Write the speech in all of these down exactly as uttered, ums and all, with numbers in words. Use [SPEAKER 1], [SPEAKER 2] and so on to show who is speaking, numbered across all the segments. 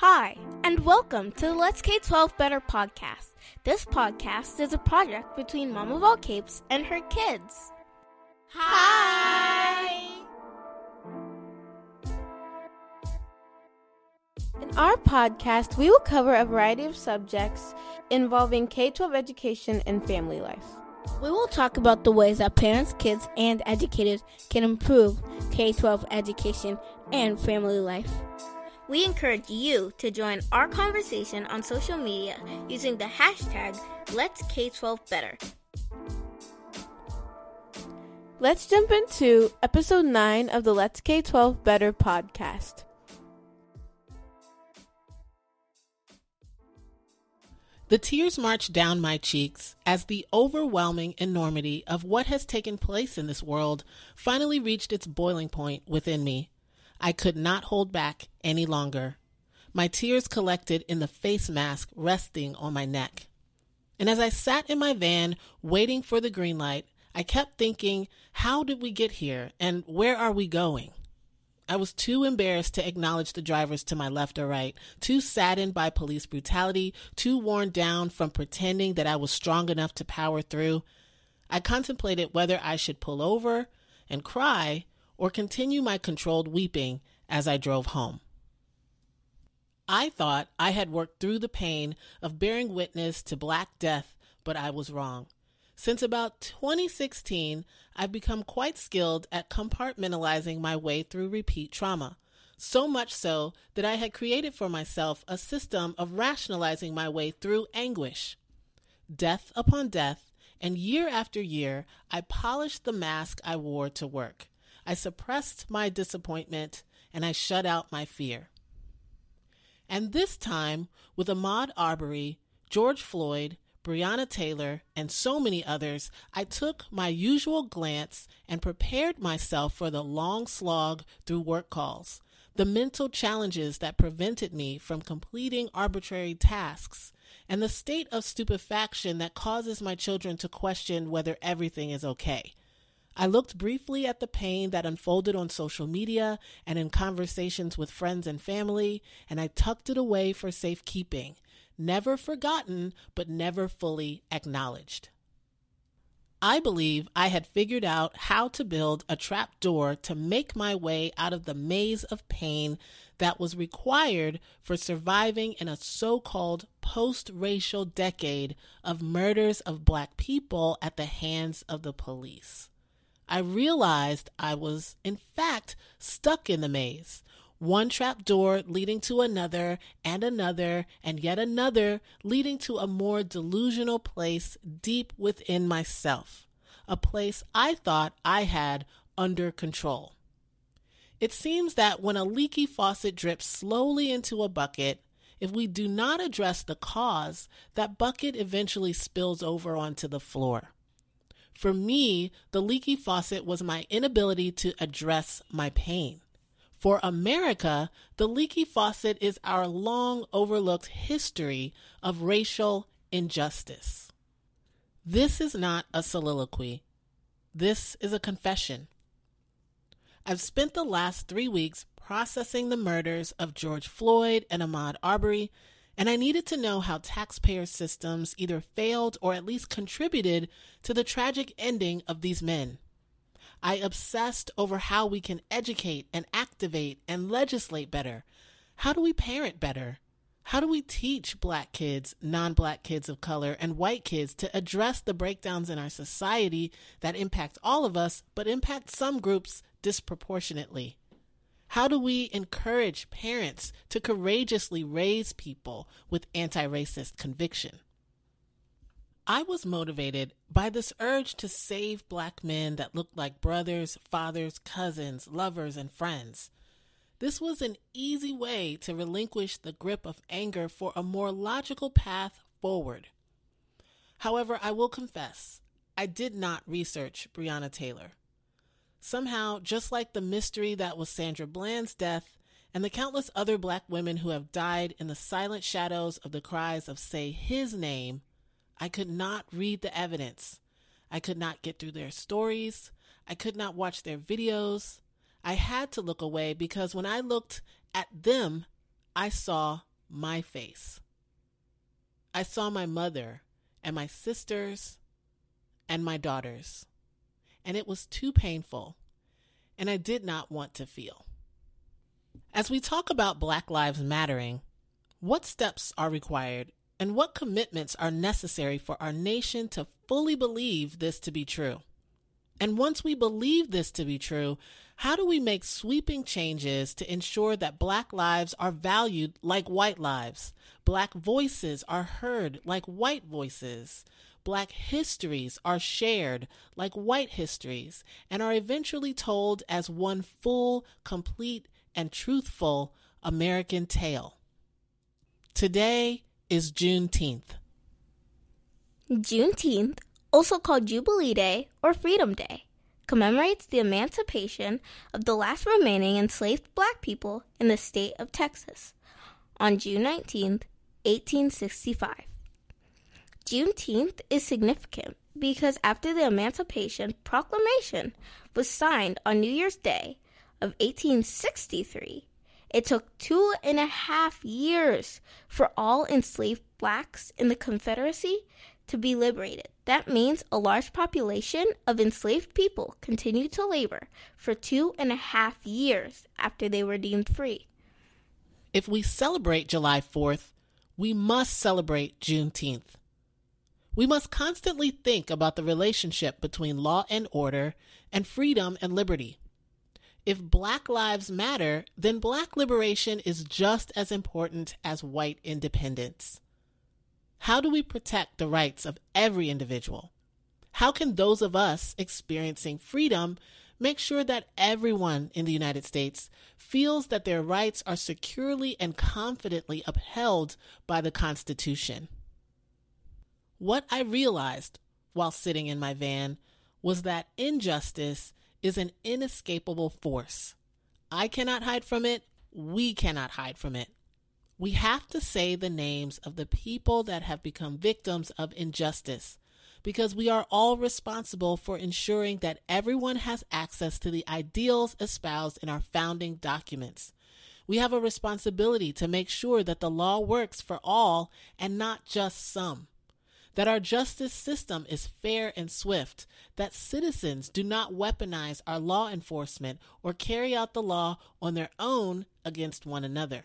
[SPEAKER 1] Hi, and welcome to the Let's K twelve Better podcast. This podcast is a project between Mom of All Capes and her kids.
[SPEAKER 2] Hi!
[SPEAKER 1] In our podcast, we will cover a variety of subjects involving K twelve education and family life. We will talk about the ways that parents, kids, and educators can improve K twelve education and family life. We encourage you to join our conversation on social media using the hashtag Let's K twelve Better. Let's jump into episode nine of the Let's K twelve Better podcast.
[SPEAKER 2] The tears marched down my cheeks as the overwhelming enormity of what has taken place in this world finally reached its boiling point within me. I could not hold back any longer. My tears collected in the face mask resting on my neck. And as I sat in my van waiting for the green light, I kept thinking, how did we get here and where are we going? I was too embarrassed to acknowledge the drivers to my left or right, too saddened by police brutality, too worn down from pretending that I was strong enough to power through. I contemplated whether I should pull over and cry or continue my controlled weeping as I drove home. I thought I had worked through the pain of bearing witness to Black death, but I was wrong. Since about twenty sixteen, I've become quite skilled at compartmentalizing my way through repeat trauma, so much so that I had created for myself a system of rationalizing my way through anguish. Death upon death, and year after year, I polished the mask I wore to work. I suppressed my disappointment, and I shut out my fear. And this time, with Ahmaud Arbery, George Floyd, Breonna Taylor, and so many others, I took my usual glance and prepared myself for the long slog through work calls, the mental challenges that prevented me from completing arbitrary tasks, and the state of stupefaction that causes my children to question whether everything is okay. I looked briefly at the pain that unfolded on social media and in conversations with friends and family, and I tucked it away for safekeeping. Never forgotten, but never fully acknowledged. I believe I had figured out how to build a trap door to make my way out of the maze of pain that was required for surviving in a so-called post-racial decade of murders of Black people at the hands of the police. I realized I was, in fact, stuck in the maze. One trap door leading to another and another and yet another, leading to a more delusional place deep within myself, a place I thought I had under control. It seems that when a leaky faucet drips slowly into a bucket, if we do not address the cause, that bucket eventually spills over onto the floor. For me, the leaky faucet was my inability to address my pain. For America, the leaky faucet is our long overlooked history of racial injustice. This is not a soliloquy. This is a confession. I've spent the last three weeks processing the murders of George Floyd and Ahmaud Arbery, and I needed to know how taxpayer systems either failed or at least contributed to the tragic ending of these men. I obsessed over how we can educate and activate and legislate better. How do we parent better? How do we teach Black kids, non-Black kids of color, and white kids to address the breakdowns in our society that impact all of us, but impact some groups disproportionately? How do we encourage parents to courageously raise people with anti-racist conviction? I was motivated by this urge to save Black men that looked like brothers, fathers, cousins, lovers, and friends. This was an easy way to relinquish the grip of anger for a more logical path forward. However, I will confess, I did not research Breonna Taylor. Somehow, just like the mystery that was Sandra Bland's death and the countless other Black women who have died in the silent shadows of the cries of "say his name," I could not read the evidence. I could not get through their stories. I could not watch their videos. I had to look away because when I looked at them, I saw my face. I saw my mother and my sisters and my daughters, and it was too painful, and I did not want to feel. As we talk about Black Lives Mattering, what steps are required and what commitments are necessary for our nation to fully believe this to be true? And once we believe this to be true, how do we make sweeping changes to ensure that Black lives are valued like white lives, Black voices are heard like white voices, Black histories are shared like white histories, and are eventually told as one full, complete, and truthful American tale? Today is Juneteenth.
[SPEAKER 1] Juneteenth, also called Jubilee Day or Freedom Day, commemorates the emancipation of the last remaining enslaved Black people in the state of Texas on June nineteenth, eighteen sixty-five. Juneteenth is significant because after the Emancipation Proclamation was signed on New Year's Day of eighteen sixty-three, it took two and a half years for all enslaved Blacks in the Confederacy to be liberated. That means a large population of enslaved people continued to labor for two and a half years after they were deemed free.
[SPEAKER 2] If we celebrate July fourth, we must celebrate Juneteenth. We must constantly think about the relationship between law and order and freedom and liberty. If Black lives matter, then Black liberation is just as important as white independence. How do we protect the rights of every individual? How can those of us experiencing freedom make sure that everyone in the United States feels that their rights are securely and confidently upheld by the Constitution? What I realized while sitting in my van was that injustice is an inescapable force. I cannot hide from it. We cannot hide from it. We have to say the names of the people that have become victims of injustice, because we are all responsible for ensuring that everyone has access to the ideals espoused in our founding documents. We have a responsibility to make sure that the law works for all and not just some, that our justice system is fair and swift, that citizens do not weaponize our law enforcement or carry out the law on their own against one another.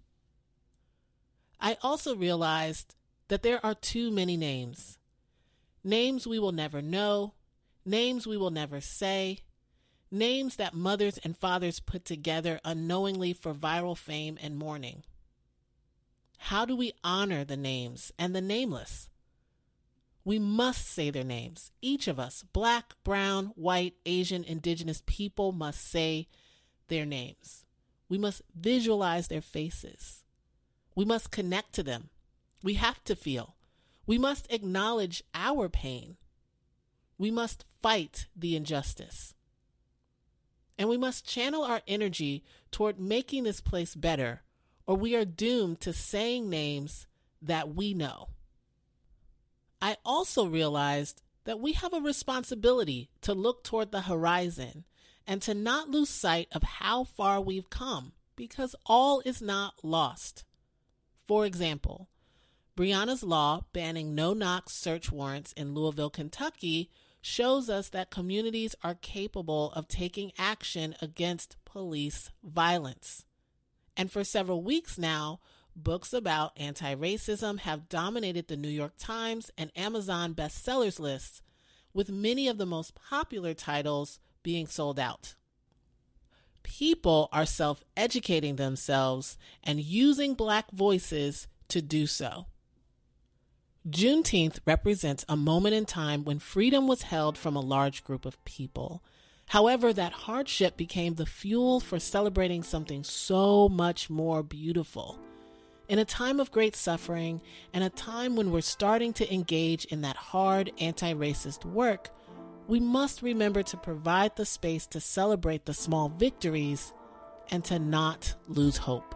[SPEAKER 2] I also realized that there are too many names. Names we will never know, names we will never say, names that mothers and fathers put together unknowingly for viral fame and mourning. How do we honor the names and the nameless? We must say their names. Each of us, Black, brown, white, Asian, indigenous people, must say their names. We must visualize their faces. We must connect to them. We have to feel. We must acknowledge our pain. We must fight the injustice. And we must channel our energy toward making this place better, or we are doomed to saying names that we know. I also realized that we have a responsibility to look toward the horizon and to not lose sight of how far we've come, because all is not lost. For example, Breonna's law banning no-knock search warrants in Louisville, Kentucky, shows us that communities are capable of taking action against police violence. And for several weeks now, books about anti-racism have dominated the New York Times and Amazon bestsellers lists, with many of the most popular titles being sold out. People are self-educating themselves and using Black voices to do so. Juneteenth represents a moment in time when freedom was held from a large group of people. However, that hardship became the fuel for celebrating something so much more beautiful. In a time of great suffering and a time when we're starting to engage in that hard anti-racist work, we must remember to provide the space to celebrate the small victories and to not lose hope.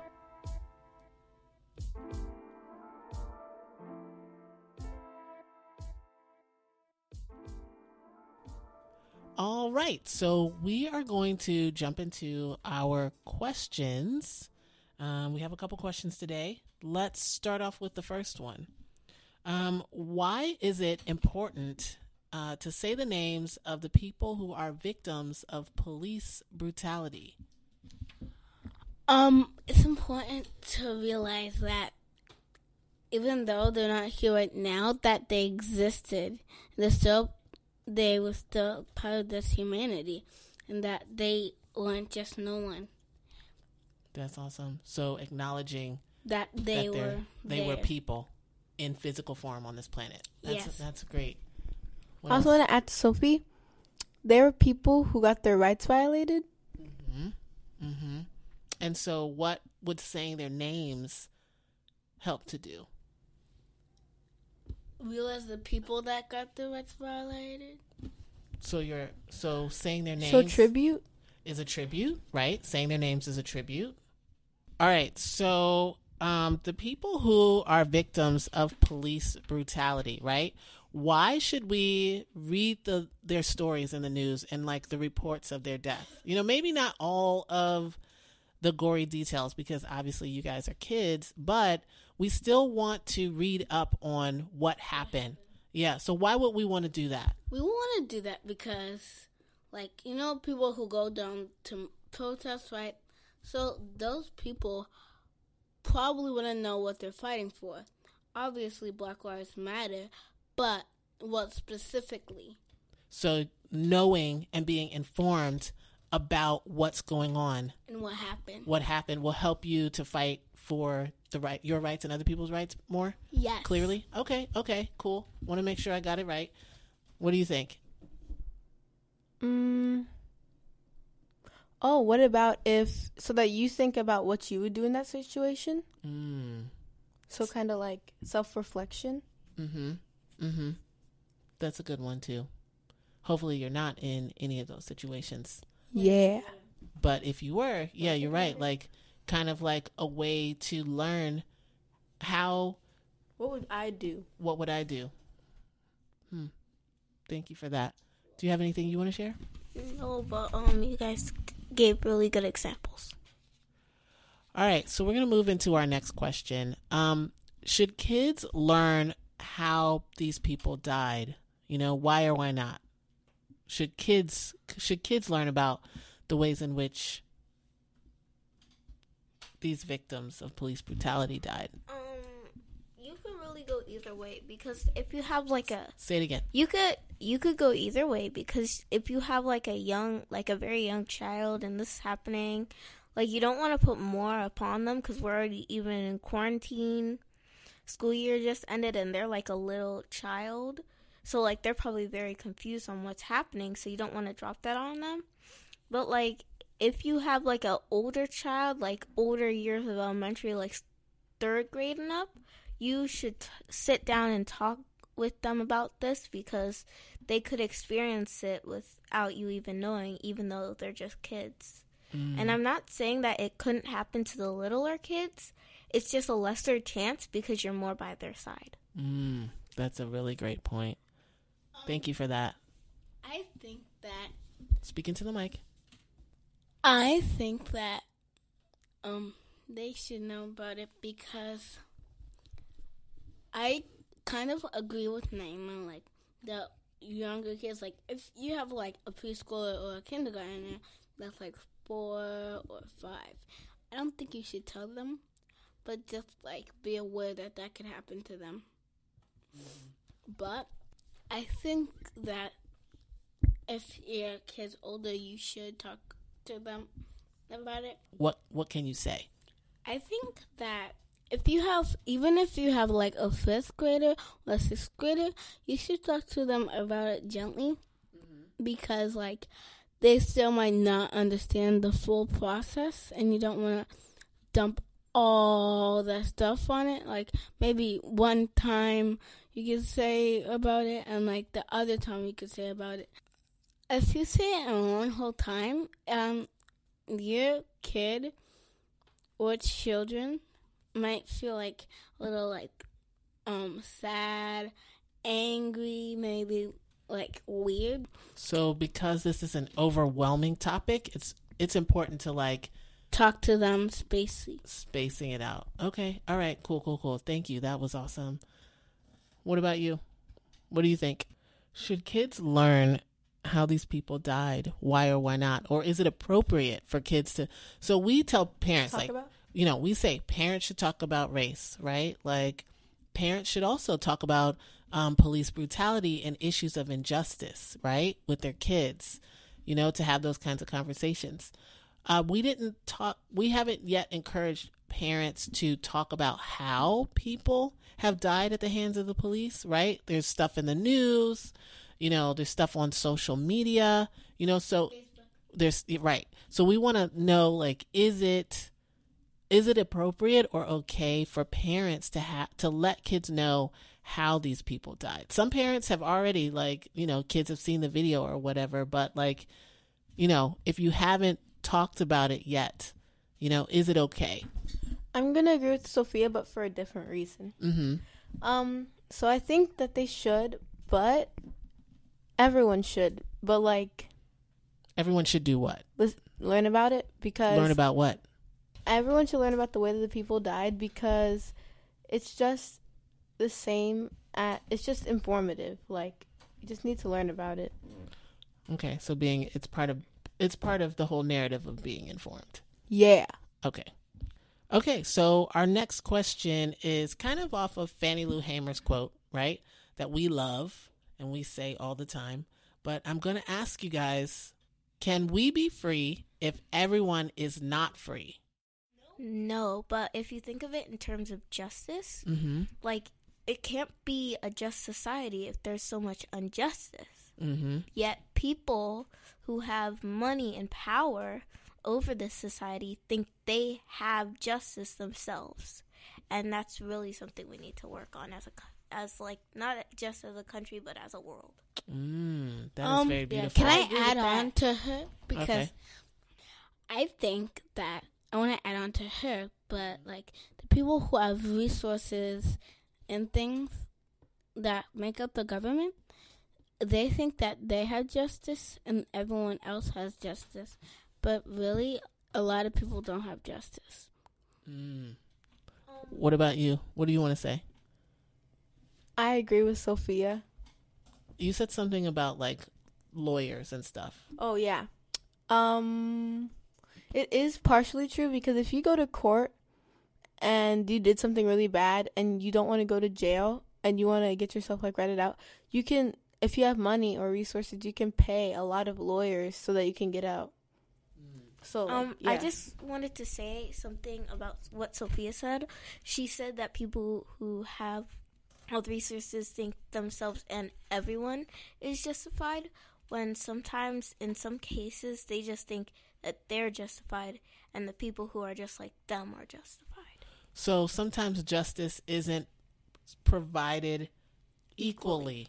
[SPEAKER 2] All right, so we are going to jump into our questions. Um, we have a couple questions today let's start off with the first one. Um, why is it important uh, to say the names of the people who are victims of police brutality?
[SPEAKER 1] Um, it's important to realize that even though they're not here right now, that they existed. They're still, they were still part of this humanity, and that they weren't just no one.
[SPEAKER 2] That's awesome. So acknowledging
[SPEAKER 1] that they
[SPEAKER 2] that
[SPEAKER 1] were
[SPEAKER 2] they
[SPEAKER 1] there.
[SPEAKER 2] were people in physical form on this planet. That's
[SPEAKER 1] yes,
[SPEAKER 2] that's great.
[SPEAKER 3] What I also want to add to Sophie, there were people who got their rights violated.
[SPEAKER 2] Mm-hmm. Mm-hmm. And so, what would saying their names help to do?
[SPEAKER 1] Realize the people that got their rights violated.
[SPEAKER 2] So you're so saying their names.
[SPEAKER 3] So tribute
[SPEAKER 2] is a tribute, right? Saying their names is a tribute. All right. So um, the people who are victims of police brutality, right? Why should we read the their stories in the news and like the reports of their death? You know, maybe not all of the gory details, because obviously you guys are kids, but we still want to read up on what happened. Yeah. So why would we want to do that?
[SPEAKER 1] We want to do that because, like, you know, people who go down to protest, right? So those people probably want to know what they're fighting for. Obviously, Black Lives Matter, but what specifically?
[SPEAKER 2] So knowing and being informed about what's going on
[SPEAKER 1] and what happened.
[SPEAKER 2] What happened will help you to fight for the right, your rights and other people's rights more?
[SPEAKER 1] Yes.
[SPEAKER 2] Clearly? Okay, okay, cool. Want to make sure I got it right. What do you think?
[SPEAKER 3] Mm. Oh, what about if, so that you think about what you would do in that situation?
[SPEAKER 2] Mm.
[SPEAKER 3] So kind of like self-reflection?
[SPEAKER 2] Mm-hmm. Mm-hmm. That's a good one, too. Hopefully you're not in any of those situations.
[SPEAKER 3] Yeah.
[SPEAKER 2] But if you were, yeah, you're right. Like, kind of like a way to learn how.
[SPEAKER 3] What would I do?
[SPEAKER 2] What would I do? Hmm. Thank you for that. Do you have anything you want to share?
[SPEAKER 1] No, but um, you guys gave really good examples.
[SPEAKER 2] All right, so we're going to move into our next question. Um, should kids learn how these people died? You know, why or why not? Should kids should kids learn about the ways in which these victims of police brutality died?
[SPEAKER 1] Um, you could really go either way, because if you have like a
[SPEAKER 2] say it again,
[SPEAKER 1] you could you could go either way, because if you have like a young, like a very young child, and this is happening, like you don't want to put more upon them because we're already even in quarantine. School year just ended, and they're like a little child. So, like, they're probably very confused on what's happening, so you don't want to drop that on them. But, like, if you have, like, an older child, like, older years of elementary, like, third grade and up, you should t- sit down and talk with them about this, because they could experience it without you even knowing, even though they're just kids. Mm. And I'm not saying that it couldn't happen to the littler kids. It's just a lesser chance because you're more by their side.
[SPEAKER 2] Mm. That's a really great point. Thank you for that.
[SPEAKER 1] I think that...
[SPEAKER 2] Speaking to the mic.
[SPEAKER 1] I think that um they should know about it, because I kind of agree with Naima, like, the younger kids, like, if you have, like, a preschooler or a kindergartner that's, like, four or five, I don't think you should tell them, but just, like, be aware that that could happen to them. Mm-hmm. But I think that if your kid's older, you should talk to them about it.
[SPEAKER 2] What What can you say?
[SPEAKER 1] I think that if you have, even if you have like a fifth grader or a sixth grader, you should talk to them about it gently, mm-hmm. because like they still might not understand the full process, and you don't want to dump all that stuff on it. Like maybe one time you could say about it, and like the other time you could say about it. If you say it in one whole time, um, your kid or children might feel like a little like um sad, angry, maybe like weird.
[SPEAKER 2] So because this is an overwhelming topic, it's it's important to like
[SPEAKER 1] talk to them spacing.
[SPEAKER 2] Spacing it out. Okay. All right. Cool, cool, cool. Thank you. That was awesome. What about you? What do you think? Should kids learn how these people died? Why or why not? Or is it appropriate for kids to... So we tell parents,
[SPEAKER 3] Talk
[SPEAKER 2] like,
[SPEAKER 3] about?
[SPEAKER 2] you know, we say parents should talk about race, right? Like, parents should also talk about um, police brutality and issues of injustice, right? With their kids, you know, to have those kinds of conversations. Uh, we didn't talk, we haven't yet encouraged parents to talk about how people have died at the hands of the police, right? There's stuff in the news, you know, there's stuff on social media, you know, so Facebook. There's, right. So we want to know, like, is it, is it appropriate or okay for parents to have, to let kids know how these people died? Some parents have already, like, you know, kids have seen the video or whatever, but like, you know, if you haven't talked about it yet, you know, is it okay?
[SPEAKER 3] I'm gonna agree with Sophia, but for a different reason.
[SPEAKER 2] Mm-hmm.
[SPEAKER 3] Um, so I think that they should, but everyone should. But like,
[SPEAKER 2] everyone should do what?
[SPEAKER 3] Let's learn about it because
[SPEAKER 2] learn about what?
[SPEAKER 3] Everyone should learn about the way that the people died because it's just the same. At, it's just informative. Like, you just need to learn about it.
[SPEAKER 2] Okay, so being it's part of it's part of the whole narrative of being informed.
[SPEAKER 3] Yeah.
[SPEAKER 2] Okay. Okay, so our next question is kind of off of Fannie Lou Hamer's quote, right? That we love and we say all the time. But I'm going to ask you guys, can we be free if everyone is not free?
[SPEAKER 1] No, but if you think of it in terms of justice,
[SPEAKER 2] mm-hmm.
[SPEAKER 1] like, it can't be a just society if there's so much injustice.
[SPEAKER 2] Mm-hmm.
[SPEAKER 1] Yet people who have money and power over this society think they have justice themselves, and that's really something we need to work on as a as like not just as a country but as a world.
[SPEAKER 2] Mm, that
[SPEAKER 1] um,
[SPEAKER 2] is very beautiful.
[SPEAKER 1] Can I,
[SPEAKER 3] I
[SPEAKER 1] add on
[SPEAKER 3] that.
[SPEAKER 1] to her because
[SPEAKER 2] okay.
[SPEAKER 1] I think that I want to add on to her, but like the people who have resources and things that make up the government, they think that they have justice and everyone else has justice. But really, a lot of people don't have justice.
[SPEAKER 2] Mm. What about you? What do you want to say?
[SPEAKER 3] I agree with Sophia.
[SPEAKER 2] You said something about, like, lawyers and stuff.
[SPEAKER 3] Oh, yeah. Um, it is partially true because if you go to court and you did something really bad and you don't want to go to jail and you want to get yourself, like, ratted out, you can, if you have money or resources, you can pay a lot of lawyers so that you can get out. So,
[SPEAKER 1] um,
[SPEAKER 3] yeah.
[SPEAKER 1] I just wanted to say something about what Sophia said. She said that people who have health resources think themselves and everyone is justified, when sometimes, in some cases, they just think that they're justified and the people who are just like them are justified.
[SPEAKER 2] So sometimes justice isn't provided equally.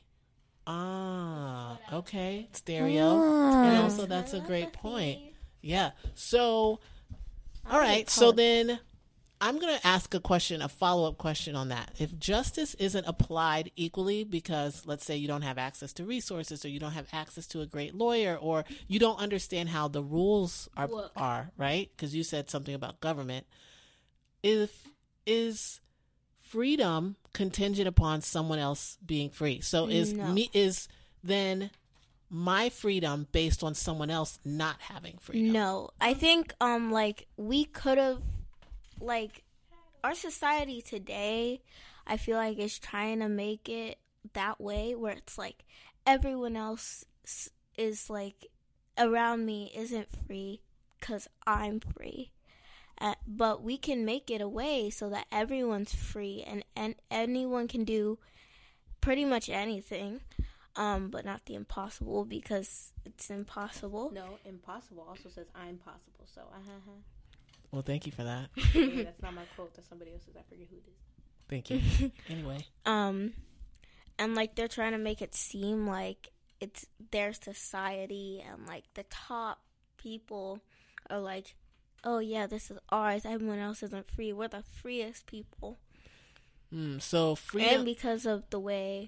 [SPEAKER 2] Ah, okay. Stereo.
[SPEAKER 1] Ah.
[SPEAKER 2] And also that's a great point. Yeah. So, all right. So then I'm going to ask a question, a follow-up question on that. If justice isn't applied equally because, let's say, you don't have access to resources or you don't have access to a great lawyer or you don't understand how the rules are, are right? Because you said something about government. If is freedom contingent upon someone else being free? So is
[SPEAKER 1] No.
[SPEAKER 2] me is then my freedom based on someone else not having freedom?
[SPEAKER 1] No, I think um like we could have, like, our society today, I feel like is trying to make it that way where it's like everyone else is like around me isn't free because I'm free. Uh, but we can make it a way so that everyone's free and, and anyone can do pretty much anything. Um, but not the impossible because it's impossible.
[SPEAKER 3] No, impossible also says I'm possible. So, uh-huh.
[SPEAKER 2] Well, thank you for that.
[SPEAKER 3] Yeah, that's not my quote. That's somebody else's. I forget who it is.
[SPEAKER 2] Thank you. Anyway.
[SPEAKER 1] Um, and like they're trying to make it seem like it's their society and like the top people are like, oh yeah, this is ours. Everyone else isn't free. We're the freest people.
[SPEAKER 2] Mm, so freedom.
[SPEAKER 1] And because of the way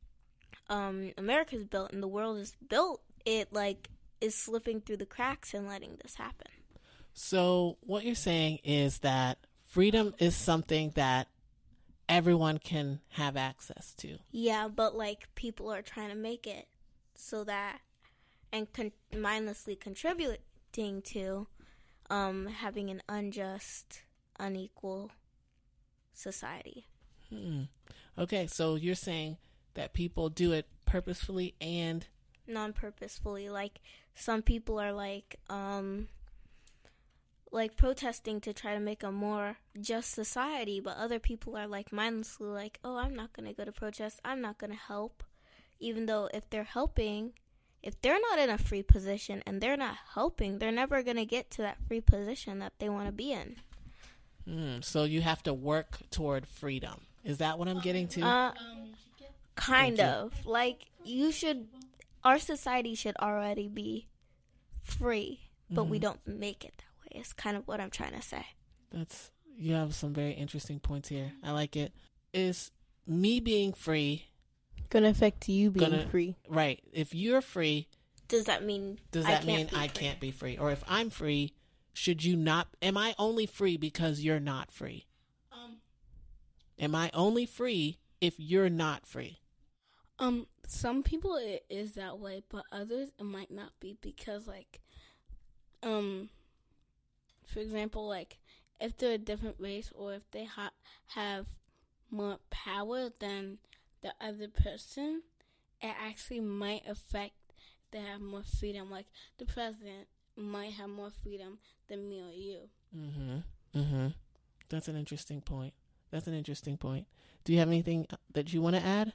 [SPEAKER 1] um America's built and the world is built, it like is slipping through the cracks and letting this happen.
[SPEAKER 2] So what you're saying is that freedom is something that everyone can have access to.
[SPEAKER 1] Yeah, but like people are trying to make it so that, and con- mindlessly contributing to um, having an unjust, unequal society.
[SPEAKER 2] Hmm. Okay, so you're saying that people do it purposefully and
[SPEAKER 1] non-purposefully. Like some people are like um like protesting to try to make a more just society, but other people are like mindlessly like, oh, I'm not going to go to protest, I'm not going to help, even though if they're helping, if they're not in a free position and they're not helping, they're never going to get to that free position that they want to be in.
[SPEAKER 2] Hmm. So you have to work toward freedom. Is that what I'm getting to?
[SPEAKER 1] Uh, kind of. Like, you should, our society should already be free, but mm-hmm. we don't make it that way. It's kind of what I'm trying to say.
[SPEAKER 2] That's, you have some very interesting points here. I like it. Is me being free
[SPEAKER 3] going to affect you being
[SPEAKER 2] gonna,
[SPEAKER 3] free?
[SPEAKER 2] Right. If you're free,
[SPEAKER 1] does that mean
[SPEAKER 2] does that I mean I free? can't be free? Or if I'm free, should you not, am I only free because you're not free? Um, am I only free if you're not free?
[SPEAKER 4] Um, some people it is that way, but others it might not be because, like, um, for example, like, if they're a different race or if they ha- have more power than the other person, it actually might affect they have more freedom. Like, the president might have more freedom than me or you.
[SPEAKER 2] Mm-hmm. Mm-hmm. That's an interesting point. That's an interesting point. Do you have anything that you want to add?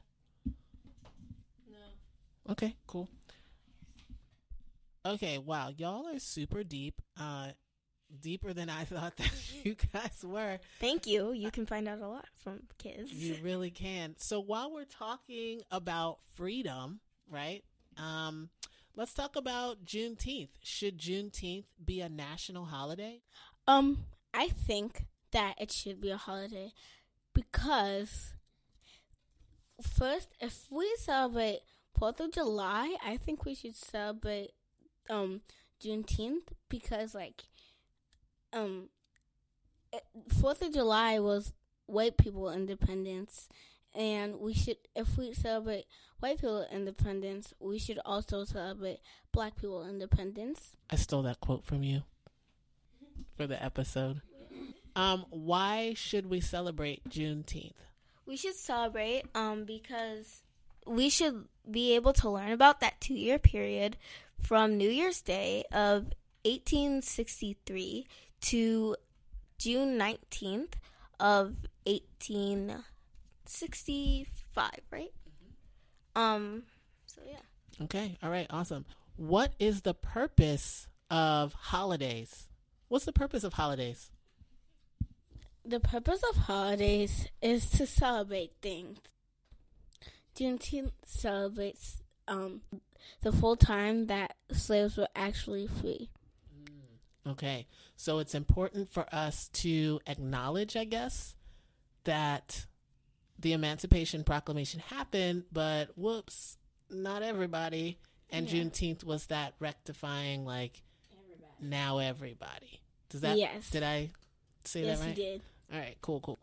[SPEAKER 2] No. Okay, cool. Okay, wow. Y'all are super deep. Uh, deeper than I thought that you guys were.
[SPEAKER 1] Thank you. You can find out a lot from kids.
[SPEAKER 2] You really can. So while we're talking about freedom, right? Um, let's talk about Juneteenth. Should Juneteenth be a national holiday?
[SPEAKER 4] Um, I think that it should be a holiday because first, if we celebrate fourth of July, I think we should celebrate um Juneteenth because, like, um, fourth of July was white people independence, and we should, if we celebrate white people independence, we should also celebrate black people independence.
[SPEAKER 2] I stole that quote from you for the episode. Um, why should we celebrate Juneteenth?
[SPEAKER 1] We should celebrate um because we should be able to learn about that two-year period from New Year's Day of eighteen sixty-three to June nineteenth of eighteen sixty-five, right? Mm-hmm. Um, so yeah.
[SPEAKER 2] Okay, all right, awesome. What is the purpose of holidays? What's the purpose of holidays?
[SPEAKER 4] The purpose of holidays is to celebrate things. Juneteenth celebrates um, the full time that slaves were actually free.
[SPEAKER 2] Okay, so it's important for us to acknowledge, I guess, that the Emancipation Proclamation happened, but whoops, not everybody. And yeah. Juneteenth was that rectifying, like, everybody. Now everybody. Does that?
[SPEAKER 4] Yes.
[SPEAKER 2] Did I say
[SPEAKER 4] yes,
[SPEAKER 2] that right?
[SPEAKER 4] Yes, you did.
[SPEAKER 2] All right, cool, cool.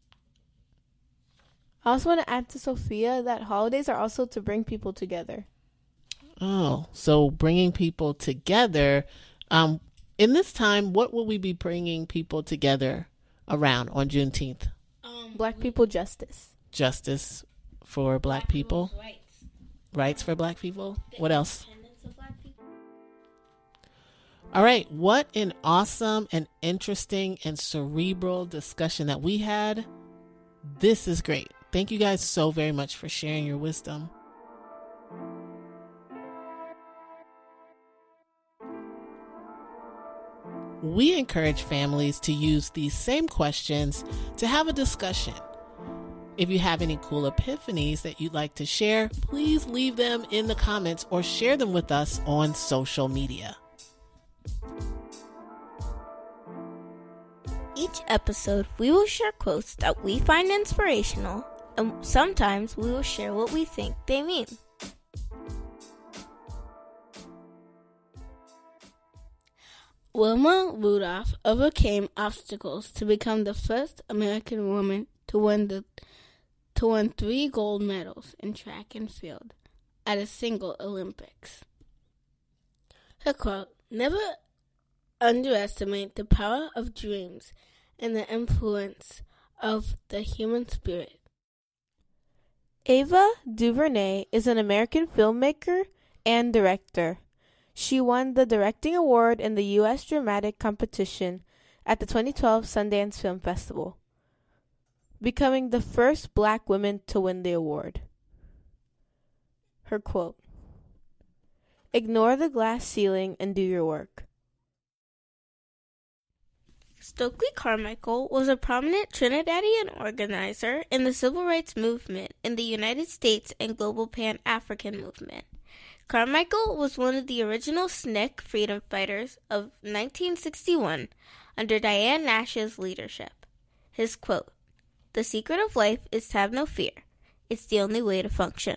[SPEAKER 3] I also want to add to Sophia that holidays are also to bring people together.
[SPEAKER 2] Oh, so bringing people together. Um, in this time, what will we be bringing people together around on Juneteenth?
[SPEAKER 3] Um, black people justice.
[SPEAKER 2] Justice for black, black people. Rights. Rights for black people. The what else?
[SPEAKER 1] Of black people.
[SPEAKER 2] All right. What an awesome and interesting and cerebral discussion that we had. This is great. Thank you guys so very much for sharing your wisdom. We encourage families to use these same questions to have a discussion. If you have any cool epiphanies that you'd like to share, please leave them in the comments or share them with us on social media.
[SPEAKER 1] Each episode, we will share quotes that we find inspirational, and sometimes we will share what we think they mean.
[SPEAKER 4] Wilma Rudolph overcame obstacles to become the first American woman to win the to win three gold medals in track and field at a single Olympics. Her quote, "Never underestimate the power of dreams and the influence of the human spirit."
[SPEAKER 3] Ava DuVernay is an American filmmaker and director. She won the Directing Award in the U S Dramatic Competition at the twenty twelve Sundance Film Festival, becoming the first Black woman to win the award. Her quote, "Ignore the glass ceiling and do your work."
[SPEAKER 4] Stokely Carmichael was a prominent Trinidadian organizer in the civil rights movement in the United States and global Pan-African movement. Carmichael was one of the original S N C C freedom fighters of nineteen sixty-one under Diane Nash's leadership. His quote, "The secret of life is to have no fear. It's the only way to function."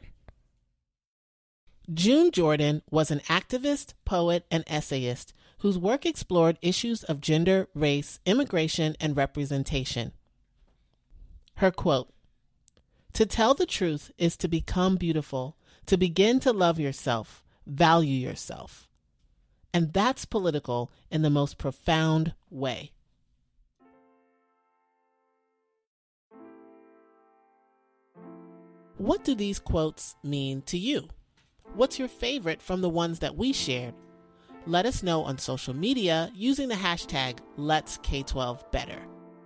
[SPEAKER 2] June Jordan was an activist, poet, and essayist whose work explored issues of gender, race, immigration, and representation. Her quote, "To tell the truth is to become beautiful, to begin to love yourself, value yourself." And that's political in the most profound way. What do these quotes mean to you? What's your favorite from the ones that we shared? Let us know on social media using the hashtag Let's K twelve Better.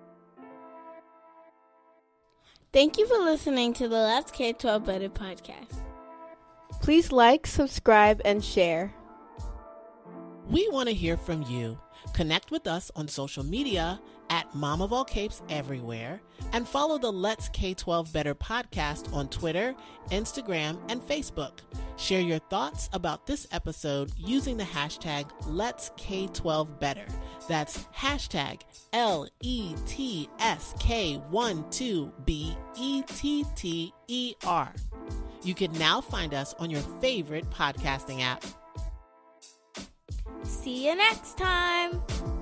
[SPEAKER 4] Thank you for listening to the Let's K twelve Better podcast.
[SPEAKER 3] Please like, subscribe, and share.
[SPEAKER 2] We want to hear from you. Connect with us on social media at Mom of All Capes everywhere, and follow the Let's K twelve Better podcast on Twitter, Instagram, and Facebook. Share your thoughts about this episode using the hashtag Let's K twelve Better. That's hashtag L E T S K one two B E T T E R. You can now find us on your favorite podcasting app.
[SPEAKER 4] See you next time.